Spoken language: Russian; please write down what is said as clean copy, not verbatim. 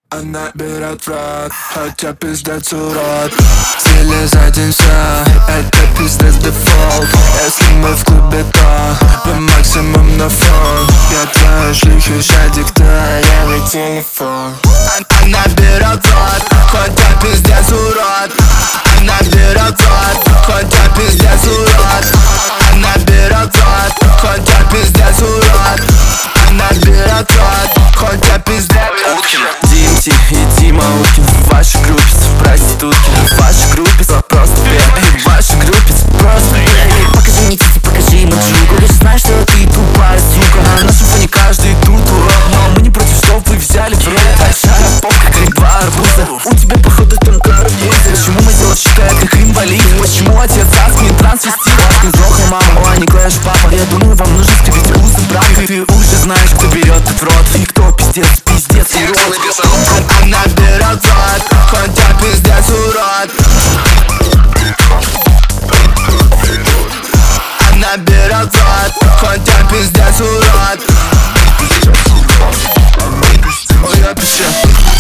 Она берет в рот, хотя пиздец урод. Сели за день все, это пиздец дефолт. Если мы в клубе, то по максимум на фон. Я твой шлюхи шадик, твоя телефон. Она берет в рот, хотя пиздец урод. Она берет в рот, хотя пиздец урод. Она берет в рот, хотя пиздец урод. Она берет в рот, хотя пиздец. Димти и Дима Уткин в вашей группе проститутки. В вашей группе просто бегай. В вашей группе просто бегай. Покажи мне тити, покажи ему джугу. Лишь знаешь, что ты тупая сука. На нашем фоне каждый тут урод, но мы не против, чтоб вы взяли в рот. Большая попка, как два арбуза. У тебя походу там карбуза. Почему мой дело считает как инвалид? Почему отец аскнет трансвестит? Аскнет сдохла мама, а не клэш папа. Я думаю, вам нужно скрепить узы, брат. Ты уже знаешь, кто берет этот в рот. И кто пиздец, пиздец и рот. Она берет в рот, хотя пиздец урод. Она берет в рот, хотя пиздец урод. Ой, я пиздец.